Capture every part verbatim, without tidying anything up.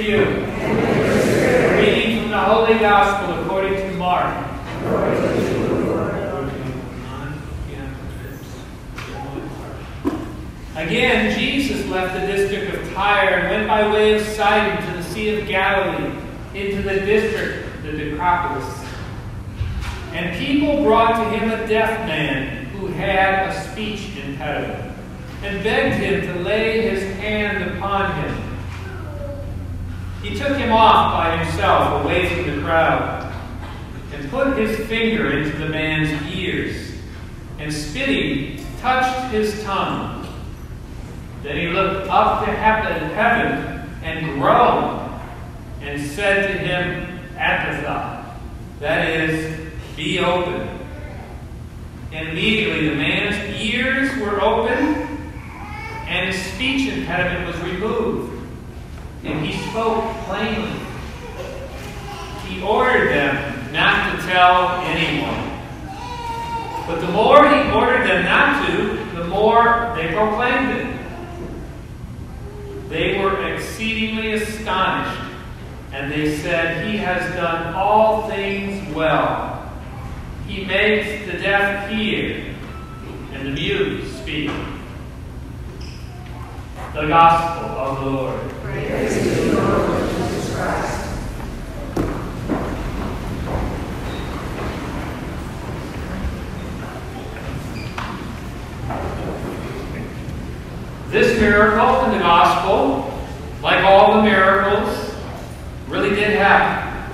you. A reading from the Holy Gospel according to Mark. Again, Jesus left the district of Tyre and went by way of Sidon to the Sea of Galilee, into the district, the Decapolis. And people brought to him a deaf man who had a speech impediment, and begged him to lay his hand upon him. He took him off by himself, away from the crowd, and put his finger into the man's ears, and spitting, touched his tongue. Then he looked up to heaven, heaven and groaned, and said to him, Ephphatha, that is, be open. And immediately the man's ears were opened, and his speech impediment was removed, and he spoke plainly. He ordered them not to tell anyone. But the more he ordered them not to, the more they proclaimed it. They were exceedingly astonished, and they said, He has done all things well. He makes the deaf hear, and the mute speak. The Gospel of the Lord. Praise to you, Lord Jesus Christ. This miracle in the Gospel, like all the miracles, really did happen.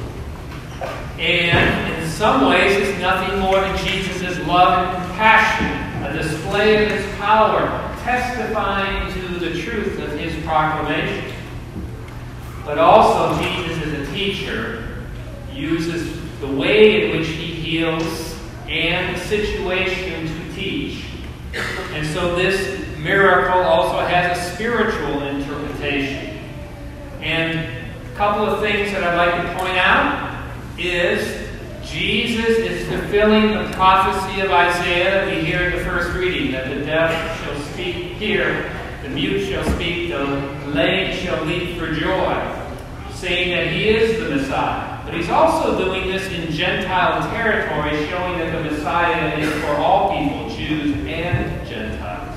And in some ways, it's nothing more than Jesus' love and compassion, a display of his power, testifying to the truth of his proclamation. But also, Jesus, as a teacher, uses the way in which he heals and the situation to teach. And so this miracle also has a spiritual interpretation. And a couple of things that I'd like to point out is Jesus is fulfilling the prophecy of Isaiah that we hear in the first reading, that the deaf shall speak here, the mute shall speak, the lame shall leap for joy, saying that he is the Messiah. But he's also doing this in Gentile territory, showing that the Messiah is for all people, Jews and Gentiles.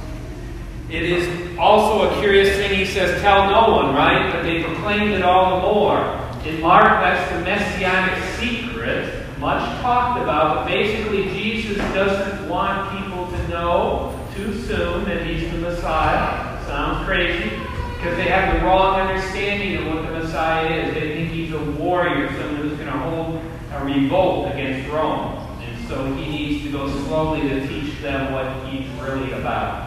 It is also a curious thing, he says, tell no one, right? But they proclaimed it all the more. In Mark, that's the messianic secret, much talked about, but basically Jesus doesn't want people to know too soon that he's the Messiah. Sounds crazy, because they have the wrong understanding of what the Messiah is. They think he's a warrior, someone who's going to hold a revolt against Rome. And so he needs to go slowly to teach them what he's really about.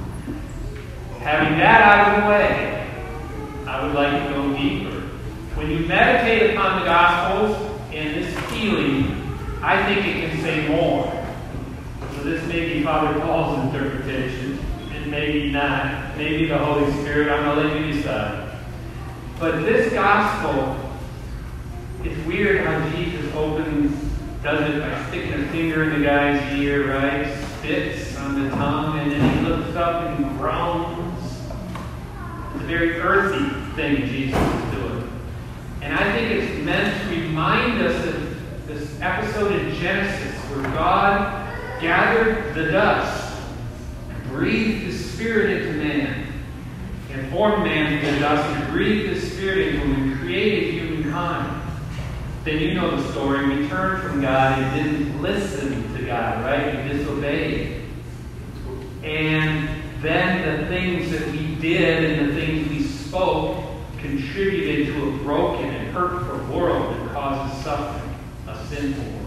Having that out of the way, I would like to go deeper. When you meditate upon the Gospels and this healing, I think it can say more. So this may be Father Paul's interpretation, and maybe not. Maybe the Holy Spirit, I'm going to let you decide. But this Gospel, it's weird how Jesus opens, does it by sticking a finger in the guy's ear, right? Spits on the tongue, and then he looks up and groans. It's a very earthy thing Jesus is doing. And I think it's meant to remind us of this episode in Genesis where God gathered the dust, breathed the Spirit into man, and formed man from the dust and breathed the Spirit into him and created humankind. Then you know the story. We turned from God and didn't listen to God, right? We disobeyed. And then the things that we did and the things we spoke contributed to a broken and hurtful world that causes suffering, a sinful world.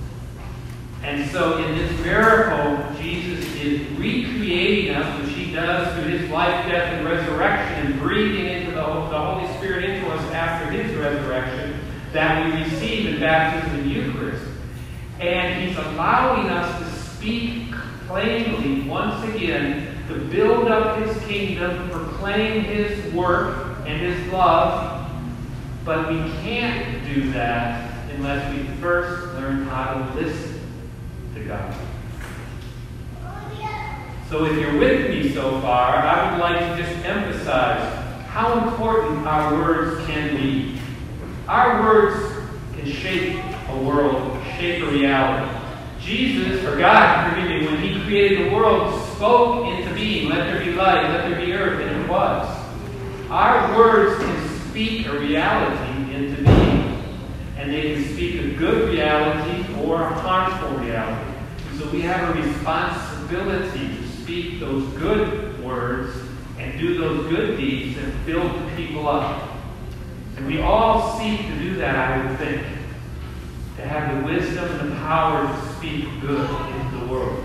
And so in this miracle, Jesus is recreating us, which he does through his life, death, and resurrection, and breathing into the, the Holy Spirit into us after his resurrection that we receive in baptism and Eucharist. And he's allowing us to speak plainly once again, to build up his kingdom, proclaim his work and his love, but we can't do that unless we first learn how to listen to God. So if you're with me so far, I would like to just emphasize how important our words can be. Our words can shape a world, shape a reality. Jesus, or God, forgive me, when He created the world, spoke into being, let there be light, let there be earth, and it was. Our words can speak a reality into being, and they can speak a good reality or a harmful reality. So we have a responsibility to speak those good words and do those good deeds and build people up. And we all seek to do that, I would think, to have the wisdom and the power to speak good into the world.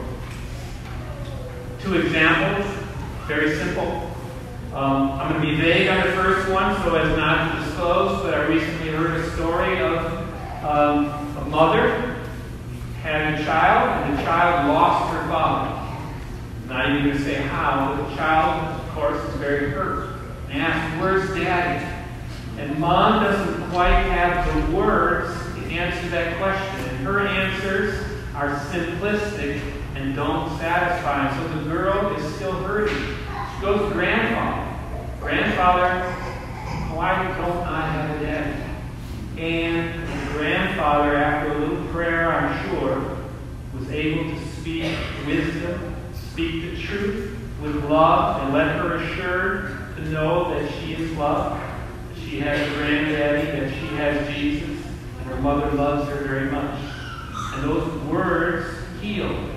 Two examples, very simple. Um, I'm going to be vague on the first one so as not to disclose, but I recently heard a story of um, a mother had a child, and the child lost her father. I'm not even going to say how, but the child, of course, is very hurt. And asked, "Where's Daddy?" And Mom doesn't quite have the words to answer that question. And her answers are simplistic and don't satisfy. And so the girl is still hurting. She goes to grandfather. Grandfather, why don't I have a daddy? And the grandfather, after a little prayer, I'm sure, was able to speak wisdom, speak the truth with love, and let her assured to know that she is loved, that she has a granddaddy, that she has Jesus, and her mother loves her very much. And those words heal.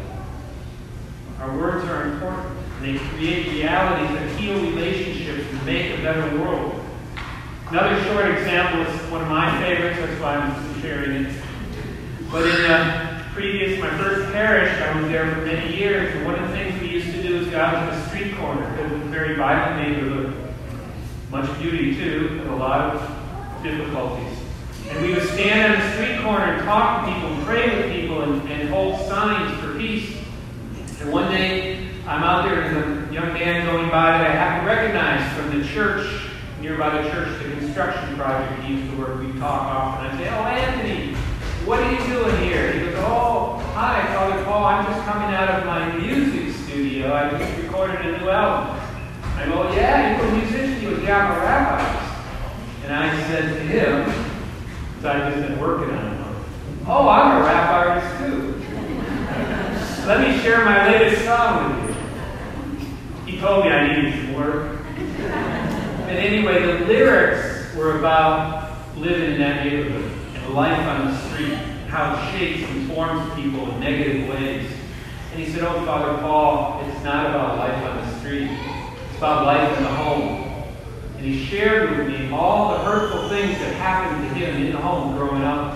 Our words are important. And they create realities that heal relationships and make a better world. Another short example is one of my favorites, that's why I'm sharing it. But in a previous, my first parish, I was there for many years, and one of the things we used to do is go out to the street corner, because it was a very vibrant neighborhood. Much beauty too, but a lot of difficulties. And we would stand on the street corner and talk to people, and pray with people, and, and hold signs for peace. And one day, I'm out there, and a young man going by that I happen to recognize from the church, nearby the church, the construction project he used to work. We talk often. I say, "Oh, Anthony, what are you doing here?" He goes, "Oh, hi, Father Paul. I'm just coming out of my music studio. I just recorded a new album." I go, "Oh, yeah, you're a musician." He goes, "Yeah, I'm a rabbi." And I said to him, because I've just been working on it, "Oh, I'm a rap artist too. Let me share my latest song with you." He told me I needed some work. But anyway, the lyrics were about living in that neighborhood and life on the street, and how it shapes and forms people in negative ways. And he said, "Oh, Father Paul, it's not about life on the street. It's about life in the home." And he shared with me all the hurtful things that happened to him in the home growing up.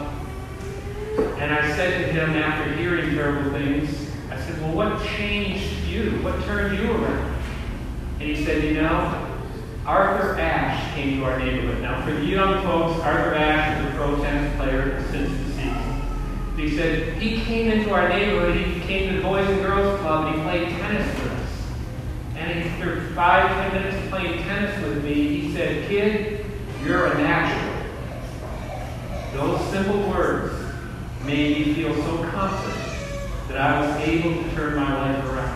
And I said to him, after hearing terrible things, I said, "Well, what changed you? What turned you around?" And he said, "You know, Arthur Ashe came to our neighborhood." Now, for the young folks, Arthur Ashe is a pro tennis player since the season. He said, he came into our neighborhood, he came to the Boys and Girls Club, and he played tennis with us. And after five, ten minutes of playing tennis with me, he said, "Kid, you're a natural." Those simple words made me feel so confident that I was able to turn my life around.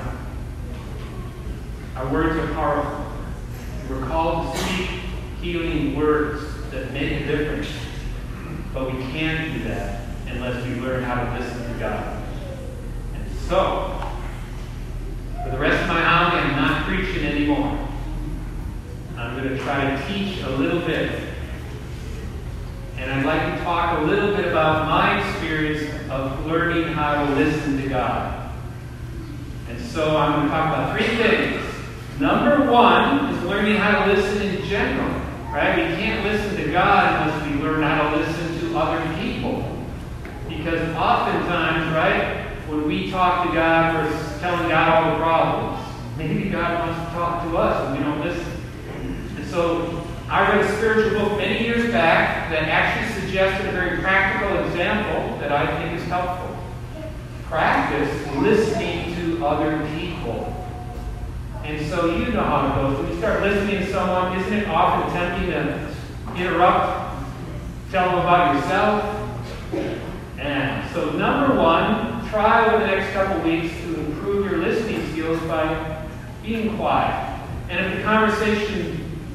Our words are powerful. We're called to speak healing words that make a difference. But we can't do that unless we learn how to listen to God. And so, for the rest of my homily, I'm not preaching anymore. I'm going to try to teach a little bit. And I'd like to talk a little bit about my experience of learning how to listen to God. And so I'm going to talk about three things. Number one is learning how to listen in general, right? We can't listen to God unless we learn how to listen to other people. Because oftentimes, right, when we talk to God, we're telling God all the problems. Maybe God wants to talk to us and we don't listen. And so I read a spiritual book many years back that actually suggested a very practical example that I think is helpful. Practice listening to other people. And so you know how it goes. When you start listening to someone, isn't it often tempting to interrupt, tell them about yourself? And so number one, try over the next couple weeks to improve your listening skills by being quiet. And if the conversation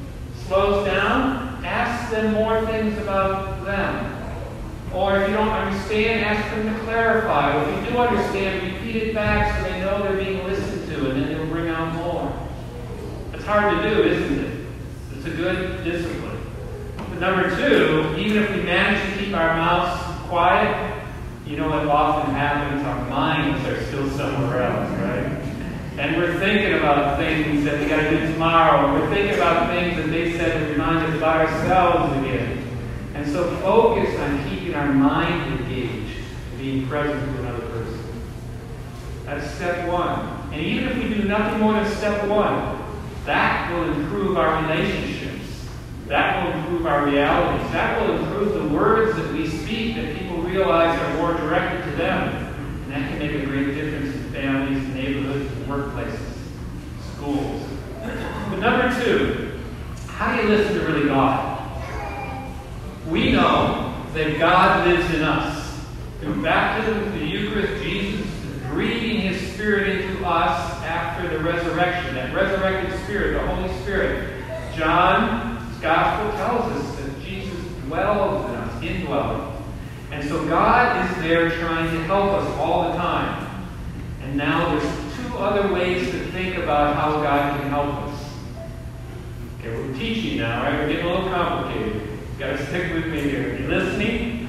slows down, ask them more things about them. Or if you don't understand, ask them to clarify. Or if you do understand, repeat it back so they know they're being listened to, and then they'll bring out more. It's hard to do, isn't it? It's a good discipline. But number two, even if we manage to keep our mouths quiet, you know what often happens? Our minds are still somewhere else, right? And we're thinking about things that we got to do tomorrow. Or we're thinking about things that they said to remind us about ourselves again. And so focus on keeping our mind engaged, being present to another person. That's step one. And even if we do nothing more than step one, that will improve our relationships. That will improve our realities. That will improve the words that we speak that people realize are more directed to them. And that can make a great difference in families, neighborhoods, and workplaces, schools. But number two, how do you listen to really God? We know that God lives in us. Through baptism, the Eucharist, Jesus is breathing His Spirit into us after the resurrection. That resurrected Spirit, the Holy Spirit. John's Gospel tells us that Jesus dwells in us, indwelling. And so God is there trying to help us all the time. And now there's two other ways to think about how God can help us. Okay, we're teaching now, right? We're getting a little complicated. Got to stick with me here. You listening?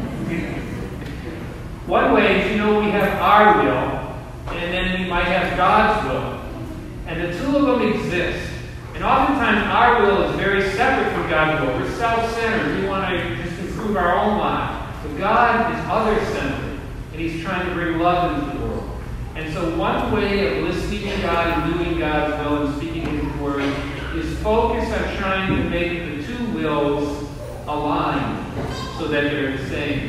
One way is, you know, we have our will, and then we might have God's will. And the two of them exist. And oftentimes our will is very separate from God's will. We're self-centered. We want to just improve our own lives. But God is other-centered, and He's trying to bring love into the world. And so one way of listening to God and doing God's will and speaking His word is focus on trying to make the two wills aligned so that they're the same.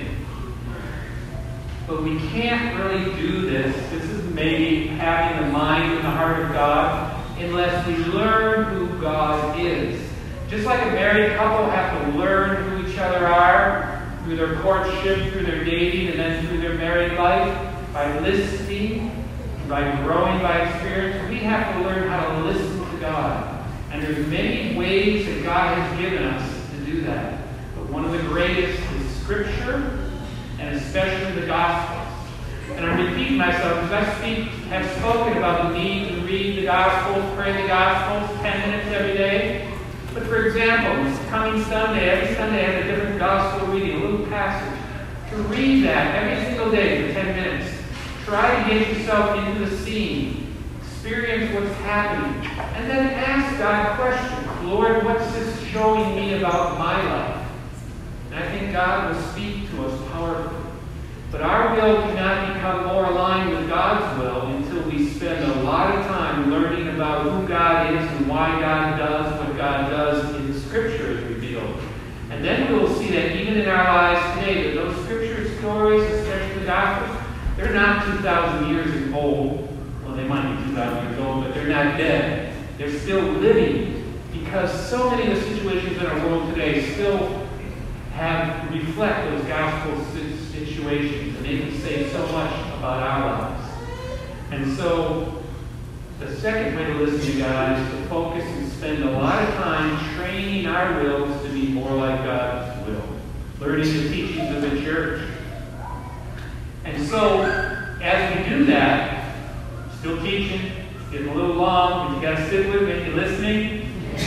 But we can't really do this. This is maybe having the mind and the heart of God unless we learn who God is. Just like a married couple have to learn who each other are through their courtship, through their dating, and then through their married life, by listening, by growing by experience, we have to learn how to listen to God. And there's many ways that God has given us to do that. One of the greatest is Scripture, and especially the Gospels. And I'm repeating myself because I speak, have spoken about the need to read the Gospels, pray the Gospels, ten minutes every day. But for example, this coming Sunday, every Sunday I have a different Gospel reading, a little passage. To read that every single day for ten minutes. Try to get yourself into the scene. Experience what's happening. And then ask God questions. Lord, what's this showing me about my life? And I think God will speak to us powerfully. But our will cannot become more aligned with God's will until we spend a lot of time learning about who God is and why God does what God does in the Scripture is revealed. And then we will see that even in our lives today, that those Scripture stories, especially the Gospels, they're not two thousand years old. Well, they might be two thousand years old, but they're not dead. They're still living because so many of the situations in our world today still have reflect those gospel situations, and they can say so much about our lives. And so, the second way to listen to God is to focus and spend a lot of time training our wills to be more like God's will, learning the teachings of the church. And so, as we do that, still teaching, getting a little long, but you got to sit with me. You listening?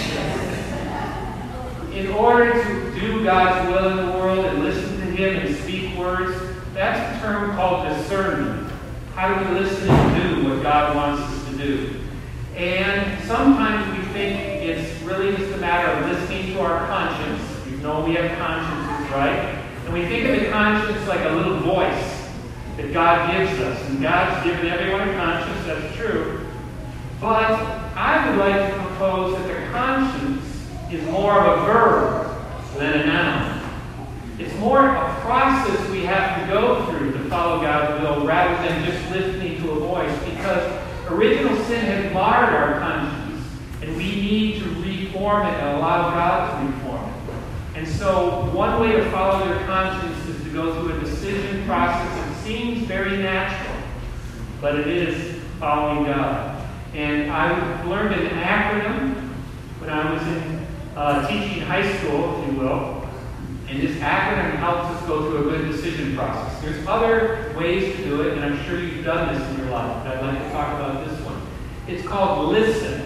In order to do God's will in the world and listen to Him and speak words, that's a term called discernment. How do we listen and do what God wants us to do? And sometimes we think it's really just a matter of listening to our conscience. We know we have consciences, right? And we think of the conscience like a little voice that God gives us. And God's given everyone a conscience, that's true. But I would like to propose that the conscience is more of a verb than a noun. It's more a process we have to go through to follow God's will rather than just listening to a voice, because original sin has marred our conscience, and we need to reform it and allow God to reform it. And so one way to follow your conscience is to go through a decision process that seems very natural, but it is following God. And I learned an acronym when I was in uh, teaching high school, if you will, and this acronym helps us go through a good decision process. There's other ways to do it, and I'm sure you've done this in your life, but I'd like to talk about this one. It's called LISTEN.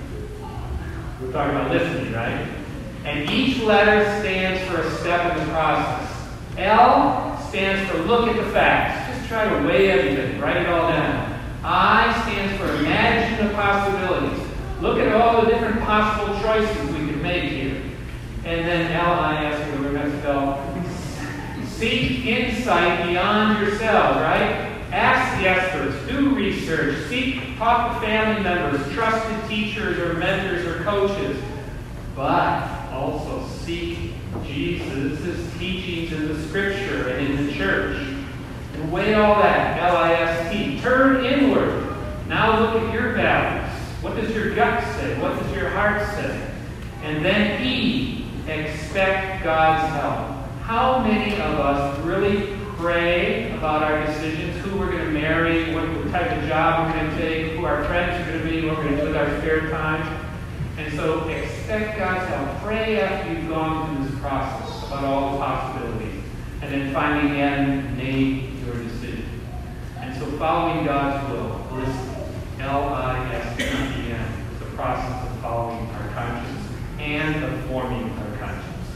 We're talking about listening, right? And each letter stands for a step in the process. L stands for look at the facts. Just try to weigh everything. Write it all down. I stands for imagine the possibilities. Look at all the different possible choices we could make here. And then L I S, whatever we're going to spell. Seek insight beyond yourself, right? Ask the experts. Do research. Seek, talk to family members, trusted teachers or mentors or coaches. But also seek Jesus' teachings in the Scripture and in the church. And weigh all that, L I S T. Turn inward. Now look at your values. What does your gut say? What does your heart say? And then E, expect God's help. How many of us really pray about our decisions, who we're going to marry, what type of job we're going to take, who our friends are going to be, what we're going to do with our spare time? And so expect God's help. Pray after you've gone through this process about all the possibilities. And then finally, again, name your decision. And so following God's will, listen, L I S T E N, is the process of following our conscience and of forming our conscience.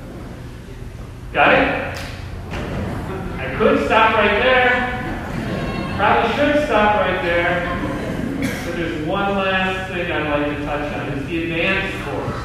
Got it? I could stop right there. Probably should stop right there. But there's one last thing I'd like to touch on. It's the advanced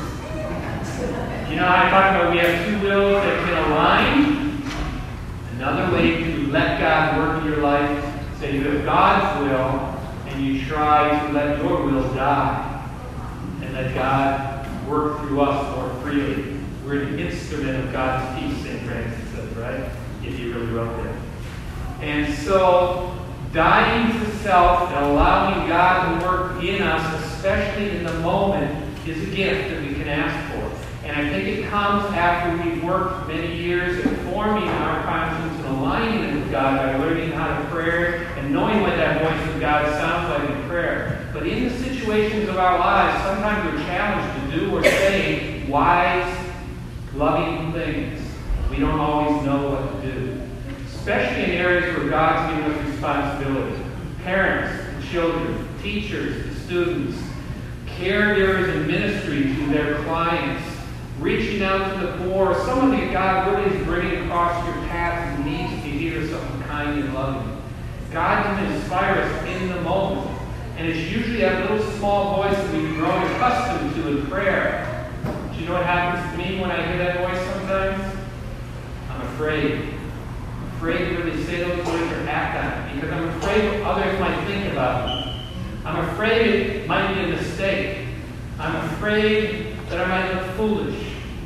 course. You know, I talked about we have two wills that can align. Another way to let God work in your life, say you have God's will, and you try to let your will die. And let God work through us more freely. We're an instrument of God's peace, Saint Francis says, right? If you really wrote that. And so, dying to self and allowing God to work in us, especially in the moment, is a gift that we can ask for. And I think it comes after we've worked many years at forming our conscience and aligning it with God by learning how to pray and knowing what that voice of God sounds like in prayer. But in the situations of our lives, sometimes we're challenged to do or say wise, loving things. We don't always know what to do. Especially in areas where God's given us responsibility. Parents and children, teachers and students, caregivers in ministry to their clients, reaching out to the poor, someone that God really is bringing across your path who needs to hear something kind and loving. God can inspire us in the moment. And it's usually that little small voice that we've grown accustomed to in prayer. Do you know what happens to me when I hear that voice sometimes? I'm afraid. I'm afraid to really say those words or act on it because I'm afraid what others might think about me. I'm afraid it might be a mistake. I'm afraid that I might look foolish.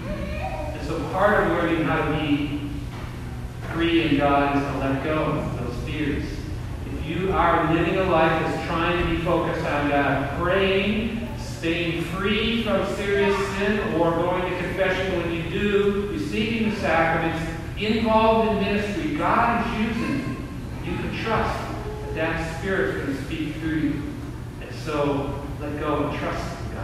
And so part of learning how to be free in God is to let go of those fears. If you are living a life that's trying to be focused on God, praying, staying free from serious sin, or going to confession when you do, receiving the sacraments, involved in ministry, God is using you. You can trust that that Spirit is going to speak through you. And so let go and trust in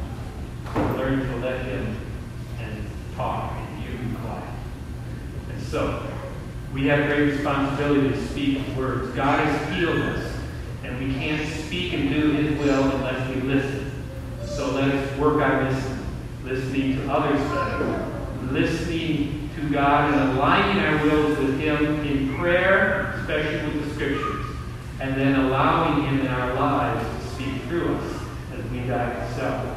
God. Learn to let Him and talk and you be quiet. And so we have great responsibility to speak words. God has healed us, and we can't speak and do His will unless we listen. So let us work on listening, listening to others better, listening to God and aligning our wills with Him in prayer, especially with the Scriptures, and then allowing Him in our lives to speak through us as we die to self.